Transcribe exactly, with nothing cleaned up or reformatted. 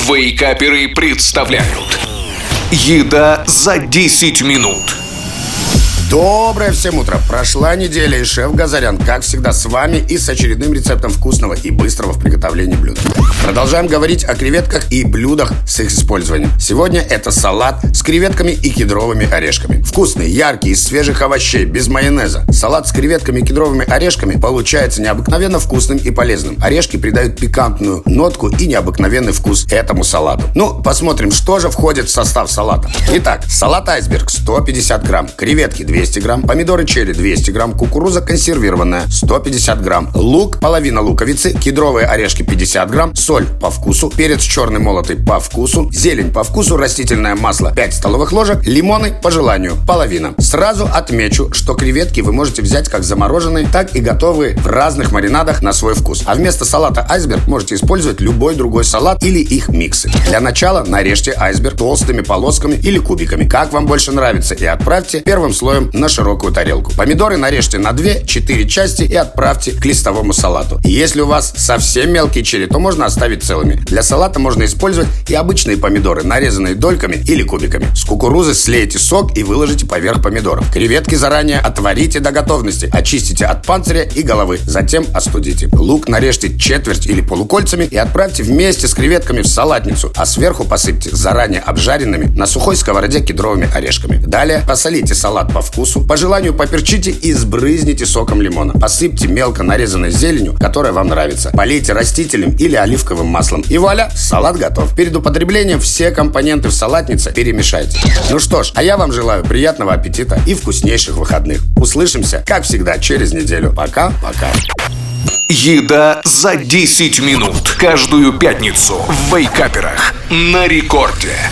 Вейкаперы представляют «Еда за десять минут». Доброе всем утро! Прошла неделя, и шеф Газарян, как всегда, с вами и с очередным рецептом вкусного и быстрого в приготовлении блюда. Продолжаем говорить о креветках и блюдах с их использованием. Сегодня это салат с креветками и кедровыми орешками. Вкусный, яркий, из свежих овощей, без майонеза. Салат с креветками и кедровыми орешками получается необыкновенно вкусным и полезным. Орешки придают пикантную нотку и необыкновенный вкус этому салату. Ну, посмотрим, что же входит в состав салата. Итак, салат айсберг сто пятьдесят грамм, креветки двести грамм, помидоры черри двести грамм, кукуруза консервированная сто пятьдесят грамм, лук половина луковицы, кедровые орешки пятьдесят грамм, соль по вкусу, перец черный молотый по вкусу, зелень по вкусу, растительное масло пять столовых ложек, лимоны по желанию половина. Сразу отмечу, что креветки вы можете взять как замороженные, так и готовые в разных маринадах на свой вкус. А вместо салата айсберг можете использовать любой другой салат или их миксы. Для начала нарежьте айсберг толстыми полосками или кубиками, как вам больше нравится, и отправьте первым слоем на широкую тарелку. Помидоры нарежьте на две-четыре части и отправьте к листовому салату. И если у вас совсем мелкие черри, то можно оставить целыми. Для салата можно использовать и обычные помидоры, нарезанные дольками или кубиками. С кукурузы слейте сок и выложите поверх помидоров. Креветки заранее отварите до готовности, очистите от панциря и головы, затем остудите. Лук нарежьте четверть или полукольцами и отправьте вместе с креветками в салатницу, а сверху посыпьте заранее обжаренными на сухой сковороде кедровыми орешками. Далее посолите салат по вкусу, по желанию поперчите и сбрызните соком лимона. Посыпьте мелко нарезанной зеленью, которая вам нравится. Полейте растительным или оливковым маслом. И вуаля, салат готов. Перед употреблением все компоненты в салатнице перемешайте. Ну что ж, а я вам желаю приятного аппетита и вкуснейших выходных. Услышимся, как всегда, через неделю. Пока-пока. «Еда за десять минут» каждую пятницу в Вейкаперах на рекорде.